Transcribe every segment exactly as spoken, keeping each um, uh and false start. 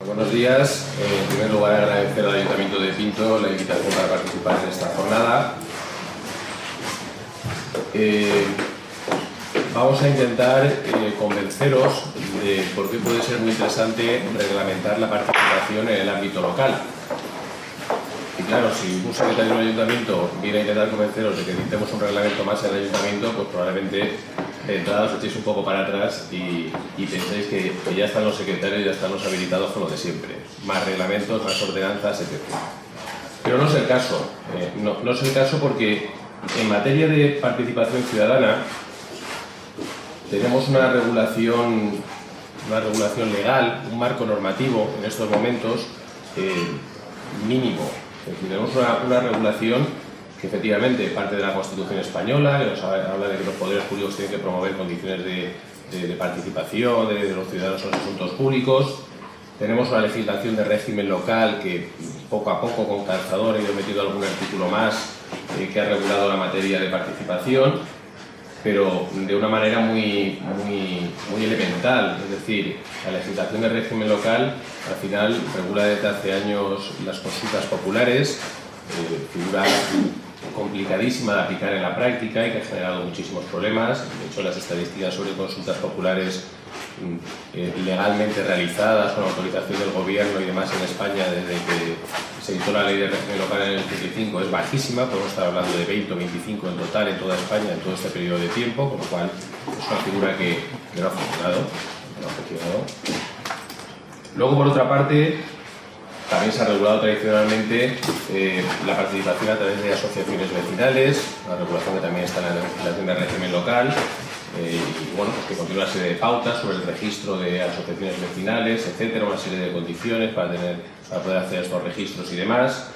Buenos días. Eh, en primer lugar, agradecer al Ayuntamiento de Pinto la invitación para participar en esta jornada. Eh, vamos a intentar eh, convenceros de por qué puede ser muy interesante reglamentar la participación en el ámbito local. Y claro, si un secretario del Ayuntamiento viene a intentar convenceros de que dictemos un reglamento más en el Ayuntamiento, pues probablemente de entrada os echéis un poco para atrás y, y pensáis que, que ya están los secretarios, ya están los habilitados con lo de siempre. Más reglamentos, más ordenanzas, etcétera. Pero no es el caso. Eh, no, no es el caso porque en materia de participación ciudadana tenemos una regulación, una regulación legal, un marco normativo en estos momentos eh, mínimo. Es decir, tenemos una, una regulación que efectivamente parte de la Constitución española, que nos habla de que los poderes públicos tienen que promover condiciones de, de, de participación de, de los ciudadanos en los asuntos públicos. Tenemos una legislación de régimen local que poco a poco, con calzador, ha ido metiendo algún artículo más eh, que ha regulado la materia de participación, pero de una manera muy, muy, muy elemental. Es decir, la legislación de régimen local al final regula desde hace años las consultas populares, eh, figura complicadísima de aplicar en la práctica y que ha generado muchísimos problemas. De hecho, las estadísticas sobre consultas populares eh, legalmente realizadas con autorización del gobierno y demás en España desde que se editó la ley de régimen local en el ochenta y cinco es bajísima. Podemos estar hablando de veinte o veinticinco en total en toda España en todo este periodo de tiempo, con lo cual es una figura que, que no ha funcionado, no ha funcionado. Luego, por otra parte, también se ha regulado tradicionalmente eh, la participación a través de asociaciones vecinales, una regulación que también está en la legislación de régimen local, eh, y bueno, pues que contiene una serie de pautas sobre el registro de asociaciones vecinales, etcétera, una serie de condiciones para, tener, para poder hacer estos registros y demás.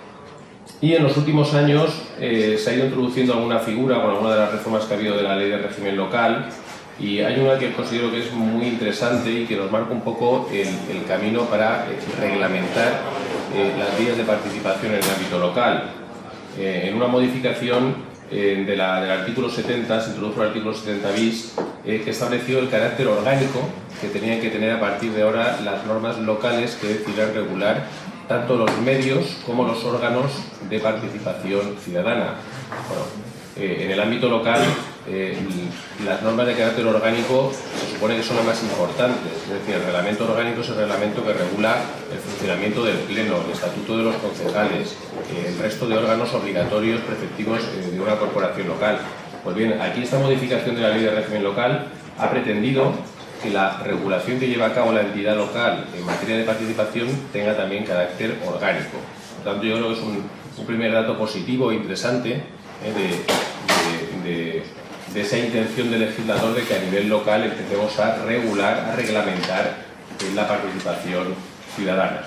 Y en los últimos años eh, se ha ido introduciendo alguna figura con alguna de las reformas que ha habido de la ley de régimen local. Y hay una que considero que es muy interesante y que nos marca un poco el, el camino para eh, reglamentar eh, las vías de participación en el ámbito local. Eh, en una modificación eh, de la, del artículo setenta, se introdujo el artículo setenta bis, eh, que estableció el carácter orgánico que tenían que tener a partir de ahora las normas locales que decidieran regular tanto los medios como los órganos de participación ciudadana. Bueno, eh, en el ámbito local, Eh, las normas de carácter orgánico se supone que son las más importantes. Es decir, el reglamento orgánico es el reglamento que regula el funcionamiento del pleno, el estatuto de los concejales, eh, el resto de órganos obligatorios preceptivos eh, de una corporación local. Pues bien, aquí esta modificación de la ley de régimen local ha pretendido que la regulación que lleva a cabo la entidad local en materia de participación tenga también carácter orgánico. Por tanto, yo creo que es un, un primer dato positivo e interesante eh, de, de, de de esa intención del legislador de que a nivel local empecemos a regular, a reglamentar la participación ciudadana.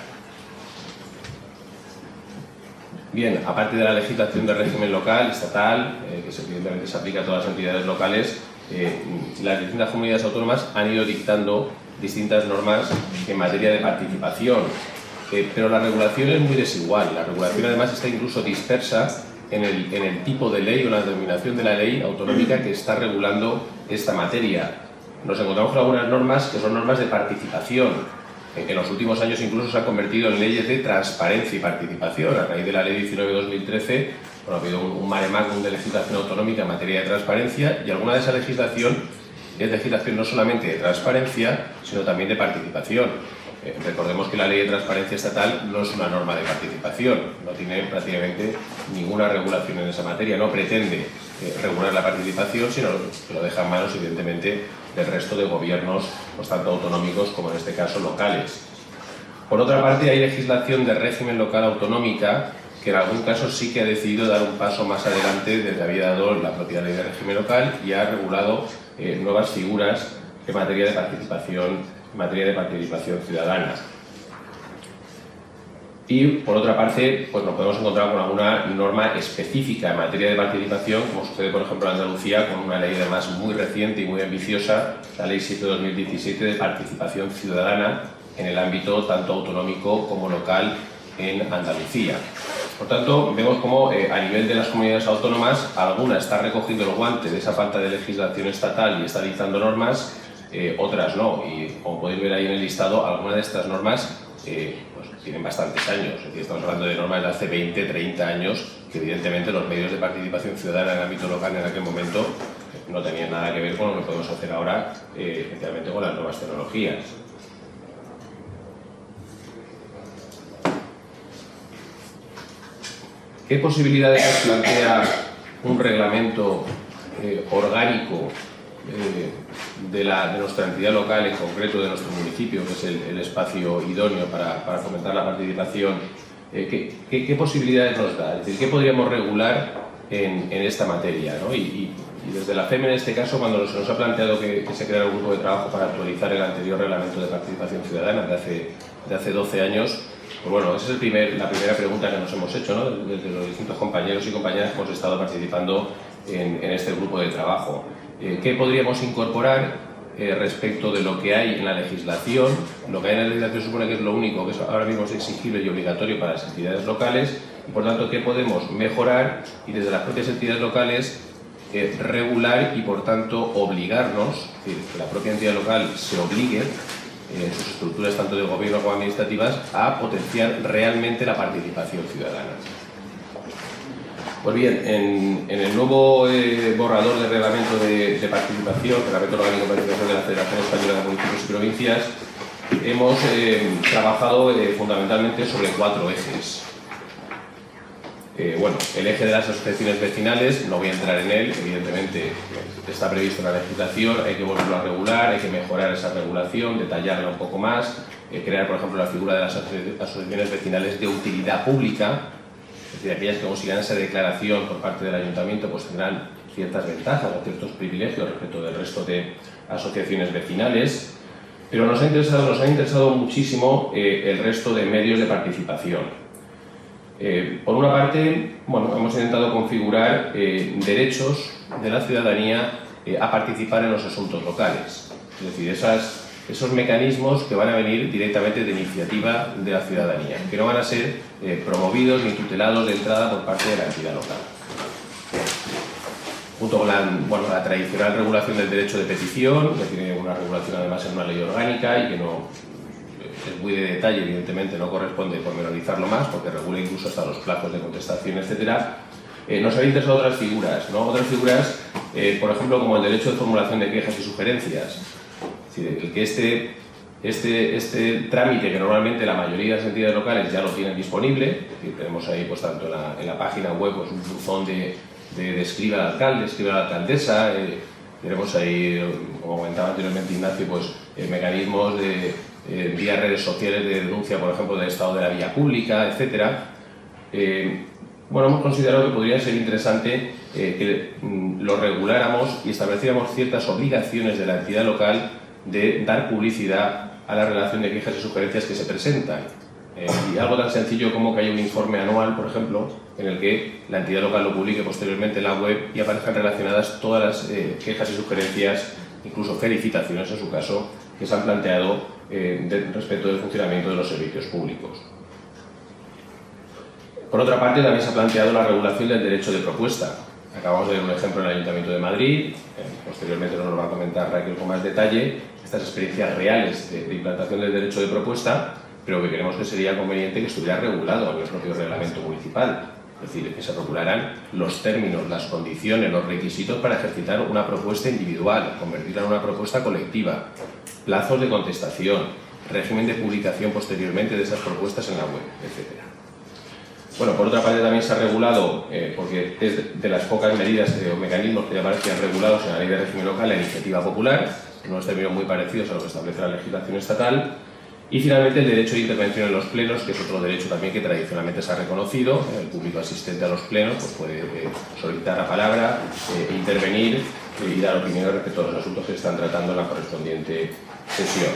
Bien, aparte de la legislación de régimen local, estatal, eh, que evidentemente se aplica a todas las entidades locales, eh, las distintas comunidades autónomas han ido dictando distintas normas en materia de participación, eh, pero la regulación es muy desigual. La regulación además está incluso dispersa En el, en el tipo de ley o la denominación de la ley autonómica que está regulando esta materia. Nos encontramos con algunas normas que son normas de participación, que en los últimos años incluso se han convertido en leyes de transparencia y participación. A raíz de la ley diecinueve barra dos mil trece, bueno, ha habido un, un mare magnum de legislación autonómica en materia de transparencia, y alguna de esa legislación es legislación no solamente de transparencia, sino también de participación. Eh, recordemos que la ley de transparencia estatal no es una norma de participación, no tiene prácticamente ninguna regulación en esa materia, no pretende eh, regular la participación, sino que lo deja en manos, evidentemente, del resto de gobiernos, pues, tanto autonómicos como en este caso locales. Por otra parte, hay legislación de régimen local autonómica que en algún caso sí que ha decidido dar un paso más adelante del que había dado la propia ley de régimen local y ha regulado eh, nuevas figuras en materia de participación en materia de participación ciudadana. Y, por otra parte, pues nos podemos encontrar con alguna norma específica en materia de participación, como sucede, por ejemplo, en Andalucía, con una ley además muy reciente y muy ambiciosa, la Ley siete barra dos mil diecisiete de participación ciudadana en el ámbito tanto autonómico como local en Andalucía. Por tanto, vemos cómo eh, a nivel de las comunidades autónomas, alguna está recogiendo el guante de esa falta de legislación estatal y está dictando normas, Eh, otras no, y como podéis ver ahí en el listado, algunas de estas normas eh, pues, tienen bastantes años. Es decir, estamos hablando de normas de hace veinte, treinta años, que evidentemente los medios de participación ciudadana en el ámbito local en aquel momento no tenían nada que ver con lo que podemos hacer ahora, eh, especialmente con las nuevas tecnologías. ¿Qué posibilidades nos plantea un reglamento eh, orgánico eh, de, la, de nuestra entidad local, en concreto de nuestro municipio, que es el, el espacio idóneo para, para fomentar la participación? Eh, ¿qué, qué, ¿Qué posibilidades nos da? Es decir, ¿qué podríamos regular en, en esta materia, ¿no? y, y, y desde la F E M, en este caso, cuando se nos ha planteado que, que se creara un grupo de trabajo para actualizar el anterior reglamento de participación ciudadana de hace, de hace doce años, pues bueno, esa es el primer, la primera pregunta que nos hemos hecho, ¿no? Desde los distintos compañeros y compañeras que hemos estado participando en, en este grupo de trabajo. Eh, ¿Qué podríamos incorporar eh, respecto de lo que hay en la legislación? Lo que hay en la legislación supone que es lo único que es ahora mismo es exigible y obligatorio para las entidades locales, y por tanto, ¿qué podemos mejorar y desde las propias entidades locales eh, regular y por tanto obligarnos, es decir, que la propia entidad local se obligue en sus estructuras tanto de gobierno como administrativas a potenciar realmente la participación ciudadana? Pues bien, en, en el nuevo eh, borrador de reglamento de, de participación, reglamento orgánico de participación de la Federación Española de Municipios y Provincias, hemos eh, trabajado eh, fundamentalmente sobre cuatro ejes. Eh, bueno, el eje de las asociaciones vecinales, no voy a entrar en él, evidentemente está previsto en la legislación, hay que volverlo a regular, hay que mejorar esa regulación, detallarla un poco más, eh, crear, por ejemplo, la figura de las asociaciones vecinales de utilidad pública, es decir, aquellas que consigan esa declaración por parte del ayuntamiento, pues tendrán ciertas ventajas o ciertos privilegios respecto del resto de asociaciones vecinales, pero nos ha interesado, nos ha interesado muchísimo eh, el resto de medios de participación. Eh, por una parte, bueno, hemos intentado configurar eh, derechos de la ciudadanía eh, a participar en los asuntos locales. Es decir, esas, esos mecanismos que van a venir directamente de iniciativa de la ciudadanía, que no van a ser eh, promovidos ni tutelados de entrada por parte de la entidad local. Junto con la, bueno, la tradicional regulación del derecho de petición, que tiene una regulación además en una ley orgánica y que no es muy de detalle, evidentemente no corresponde pormenorizarlo más porque regula incluso hasta los plazos de contestación, etcétera. Eh, nos habían interesado otras figuras, ¿no? Otras figuras, eh, por ejemplo, como el derecho de formulación de quejas y sugerencias. Es decir, el que este, este, este trámite, que normalmente la mayoría de las entidades locales ya lo tienen disponible, es decir, tenemos ahí pues tanto en la, en la página web pues, un buzón de, de, de escriba al alcalde, escriba a la alcaldesa, eh, tenemos ahí, como comentaba anteriormente Ignacio, pues eh, mecanismos de eh, vía redes sociales de denuncia, por ejemplo, del estado de la vía pública, etcétera. Eh, bueno, hemos considerado que podría ser interesante eh, que mm, lo reguláramos y estableciéramos ciertas obligaciones de la entidad local de dar publicidad a la relación de quejas y sugerencias que se presentan. Eh, y algo tan sencillo como que haya un informe anual, por ejemplo, en el que la entidad local lo publique posteriormente en la web y aparezcan relacionadas todas las eh, quejas y sugerencias, incluso felicitaciones en su caso, que se han planteado eh, de, respecto del funcionamiento de los servicios públicos. Por otra parte, también se ha planteado la regulación del derecho de propuesta. Acabamos de ver un ejemplo en el Ayuntamiento de Madrid, eh, posteriormente nos lo va a comentar Raquel con más detalle, estas experiencias reales de, de implantación del derecho de propuesta, pero que creemos que sería conveniente que estuviera regulado en el propio reglamento municipal. Es decir, que se regularan los términos, las condiciones, los requisitos para ejercitar una propuesta individual, convertirla en una propuesta colectiva, plazos de contestación, régimen de publicación posteriormente de esas propuestas en la web, etcétera. Bueno, por otra parte también se ha regulado, eh, porque es de las pocas medidas eh, o mecanismos que ya aparecían regulados en la ley de régimen local, la iniciativa popular, unos términos muy parecidos a lo que establece la legislación estatal. Y finalmente el derecho de intervención en los plenos, que es otro derecho también que tradicionalmente se ha reconocido. El público asistente a los plenos pues puede eh, solicitar la palabra, eh, intervenir eh, y dar opiniones respecto a los asuntos que se están tratando en la correspondiente sesión.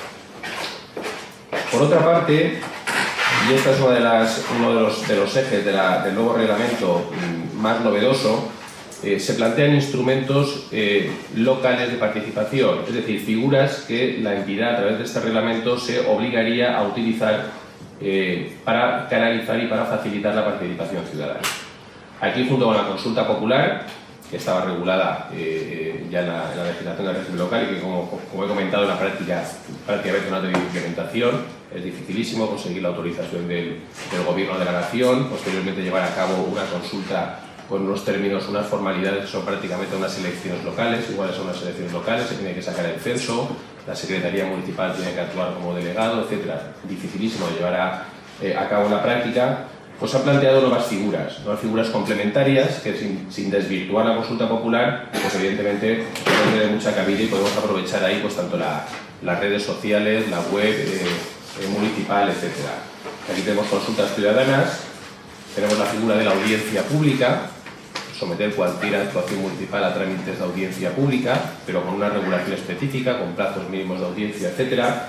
Por otra parte, y este es uno de, las, uno de, los, de los ejes de la, del nuevo reglamento más novedoso, Eh, se plantean instrumentos eh, locales de participación, es decir, figuras que la entidad a través de este reglamento se obligaría a utilizar eh, para canalizar y para facilitar la participación ciudadana. Aquí, junto con la consulta popular, que estaba regulada eh, ya en la, en la legislación del régimen local y que, como, como he comentado, en la práctica prácticamente no ha tenido implementación, es dificilísimo conseguir la autorización del, del Gobierno de la Nación, posteriormente llevar a cabo una consulta con unos términos, unas formalidades que son prácticamente unas elecciones locales, iguales a unas elecciones locales, se tiene que sacar el censo, la Secretaría Municipal tiene que actuar como delegado, etcétera. Dificilísimo llevar a, eh, a cabo en la práctica. Pues ha planteado nuevas figuras, nuevas figuras complementarias que sin, sin desvirtuar la consulta popular, pues evidentemente pueden tener mucha cabida y podemos aprovechar ahí pues tanto la, las redes sociales, la web eh, eh, municipal, etcétera. Aquí tenemos consultas ciudadanas, tenemos la figura de la audiencia pública, someter cualquier actuación municipal a trámites de audiencia pública, pero con una regulación específica, con plazos mínimos de audiencia, etcétera.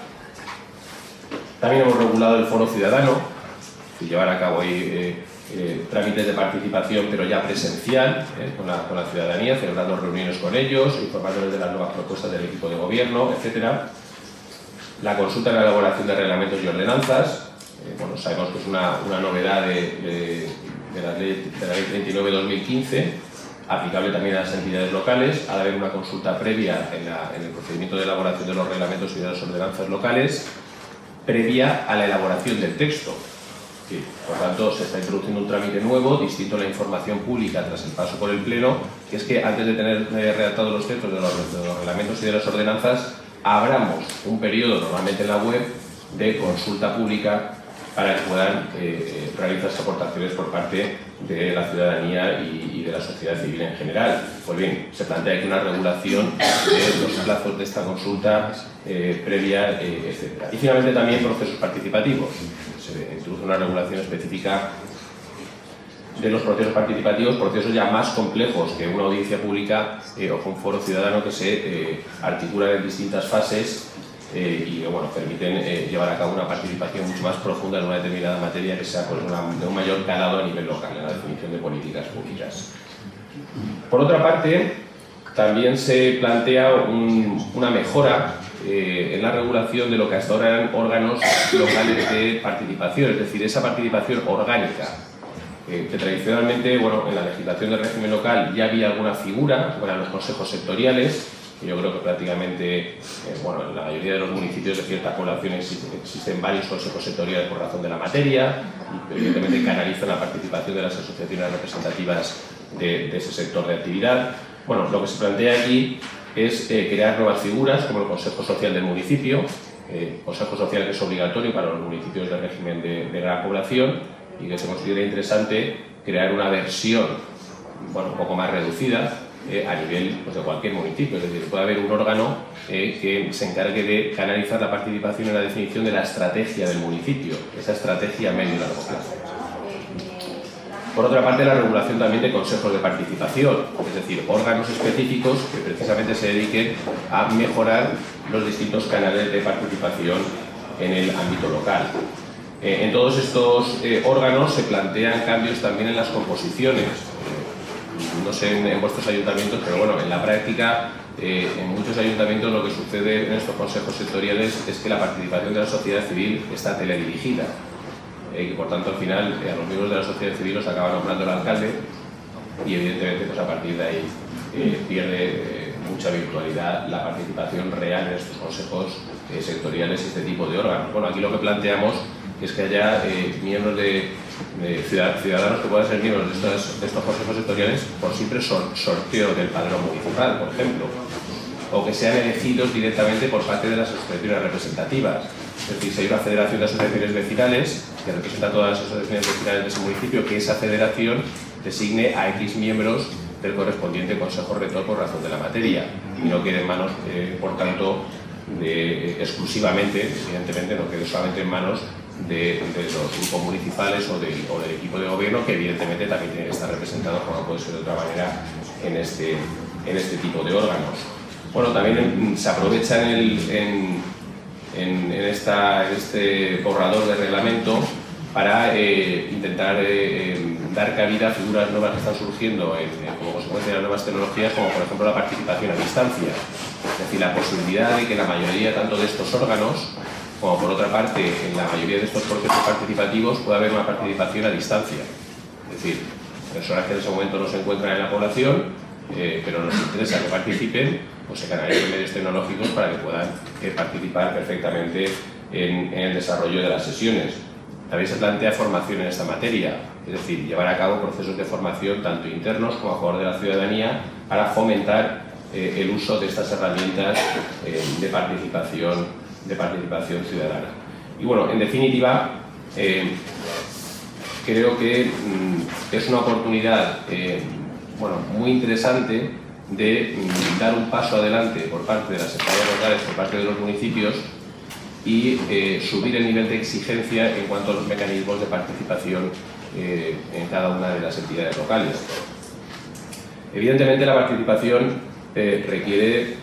También hemos regulado el foro ciudadano, llevar a cabo ahí eh, eh, trámites de participación, pero ya presencial, eh, con, la, con la ciudadanía, celebrando reuniones con ellos, informándoles de las nuevas propuestas del equipo de gobierno, etcétera. La consulta en la elaboración de reglamentos y ordenanzas, eh, bueno, sabemos que es una, una novedad de, de, de, la ley, de la ley treinta y nueve barra dos mil quince, aplicable también a las entidades locales, ha de haber una consulta previa en, la, en el procedimiento de elaboración de los reglamentos y de las ordenanzas locales, previa a la elaboración del texto. Sí, por tanto, se está introduciendo un trámite nuevo, distinto a la información pública tras el paso por el Pleno, que es que antes de tener eh, redactados los textos de los, de los reglamentos y de las ordenanzas, abramos un periodo, normalmente en la web, de consulta pública para que puedan eh, realizarse aportaciones por parte de la ciudadanía y, y de la sociedad civil en general. Pues bien, se plantea aquí una regulación de los plazos de esta consulta eh, previa, eh, etcétera. Y finalmente también procesos participativos. Se introduce una regulación específica de los procesos participativos, procesos ya más complejos que una audiencia pública eh, o un foro ciudadano que se eh, articulan en distintas fases eh, y bueno, permiten eh, llevar a cabo una participación mucho más profunda en una determinada materia que sea pues, una, de un mayor calado a nivel local en la definición de políticas públicas. Por otra parte, también se plantea un, una mejora eh, en la regulación de lo que hasta ahora eran órganos locales de participación, es decir, esa participación orgánica, eh, que tradicionalmente, bueno, en la legislación del régimen local ya había alguna figura, bueno, los consejos sectoriales, que yo creo que prácticamente, eh, bueno, en la mayoría de los municipios de ciertas poblaciones existen, existen varios consejos sectoriales por razón de la materia, y evidentemente canalizan la participación de las asociaciones representativas de, de ese sector de actividad. Bueno, lo que se plantea aquí es eh, crear nuevas figuras como el Consejo Social del municipio, eh, Consejo Social que es obligatorio para los municipios del régimen de, de gran población y que se considera interesante crear una versión, bueno, un poco más reducida eh, a nivel pues, de cualquier municipio, es decir, puede haber un órgano eh, que se encargue de canalizar la participación en la definición de la estrategia del municipio, esa estrategia a medio y largo plazo. Por otra parte, la regulación también de consejos de participación, es decir, órganos específicos que precisamente se dediquen a mejorar los distintos canales de participación en el ámbito local. Eh, en todos estos eh, órganos se plantean cambios también en las composiciones. Eh, no sé en, en vuestros ayuntamientos, pero bueno, en la práctica, eh, en muchos ayuntamientos lo que sucede en estos consejos sectoriales es que la participación de la sociedad civil está teledirigida. Y eh, por tanto al final eh, a los miembros de la sociedad civil los acaba nombrando el alcalde y evidentemente pues, a partir de ahí eh, pierde eh, mucha virtualidad la participación real en estos consejos eh, sectoriales y este tipo de órganos. Bueno, aquí lo que planteamos es que haya eh, miembros de, de ciudadanos que puedan ser miembros de estos, de estos consejos sectoriales por simple sor sorteo del padrón municipal, por ejemplo, o que sean elegidos directamente por parte de las asociaciones representativas. Es decir, si hay una federación de asociaciones vecinales que representa a todas las asociaciones vecinales de ese municipio, que esa federación designe a X miembros del correspondiente consejo rector por razón de la materia y no quede en manos, eh, por tanto, de, exclusivamente, evidentemente, no quede solamente en manos de, de los grupos municipales o, de, o del equipo de gobierno, que evidentemente también tiene que estar representado, como puede ser de otra manera, en este, en este tipo de órganos. Bueno, también en, se aprovecha en, el, en, en, en, esta, en este borrador de reglamento para eh, intentar eh, dar cabida a figuras nuevas que están surgiendo en, en, como consecuencia de las nuevas tecnologías, como por ejemplo la participación a distancia. Es decir, la posibilidad de que la mayoría tanto de estos órganos, como por otra parte en la mayoría de estos procesos participativos, pueda haber una participación a distancia. Es decir, personas que en ese momento no se encuentran en la población, eh, pero nos interesa que participen, pues se canalicen medios tecnológicos para que puedan eh, participar perfectamente en, en el desarrollo de las sesiones. También se plantea formación en esta materia, es decir, llevar a cabo procesos de formación tanto internos como a favor de la ciudadanía para fomentar eh, el uso de estas herramientas eh, de participación, de participación ciudadana. Y bueno, en definitiva, eh, creo que mm, es una oportunidad eh, bueno, muy interesante de mm, dar un paso adelante por parte de las entidades locales, por parte de los municipios, y eh, subir el nivel de exigencia en cuanto a los mecanismos de participación eh, en cada una de las entidades locales. Evidentemente, la participación eh, requiere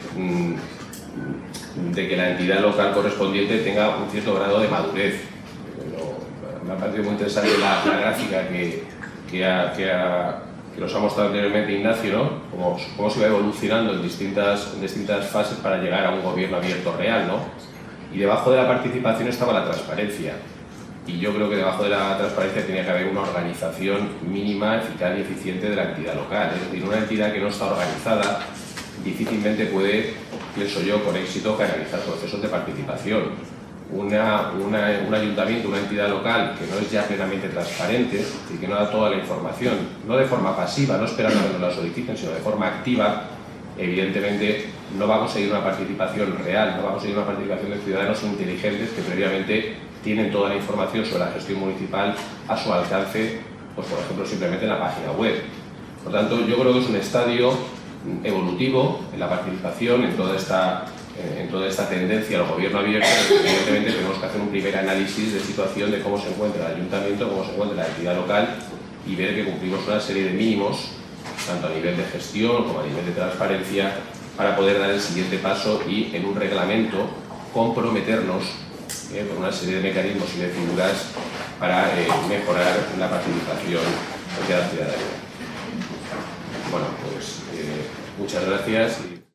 mmm, de que la entidad local correspondiente tenga un cierto grado de madurez. Pero me ha parecido muy interesante la, la gráfica que, que, ha, que, ha, que nos ha mostrado anteriormente Ignacio, ¿no? Cómo, cómo se va evolucionando en distintas, en distintas fases para llegar a un gobierno abierto real, ¿no? Y debajo de la participación estaba la transparencia. Y yo creo que debajo de la transparencia tenía que haber una organización mínima, eficaz y eficiente de la entidad local. Es decir, una entidad que no está organizada difícilmente puede, pienso yo, con éxito canalizar procesos de participación. Una, una, un ayuntamiento, una entidad local que no es ya plenamente transparente y que no da toda la información, no de forma pasiva, no esperando a que nos la soliciten, sino de forma activa, evidentemente no va a conseguir una participación real, no va a conseguir una participación de ciudadanos inteligentes que previamente tienen toda la información sobre la gestión municipal a su alcance, pues por ejemplo simplemente en la página web. Por tanto, yo creo que es un estadio evolutivo en la participación, en toda esta, en toda esta tendencia al gobierno abierto. Evidentemente tenemos que hacer un primer análisis de situación de cómo se encuentra el ayuntamiento, cómo se encuentra la entidad local y ver que cumplimos una serie de mínimos, tanto a nivel de gestión como a nivel de transparencia, para poder dar el siguiente paso y en un reglamento comprometernos eh, con una serie de mecanismos y de figuras para eh, mejorar la participación de la ciudadanía. Bueno, pues eh, muchas gracias. Y...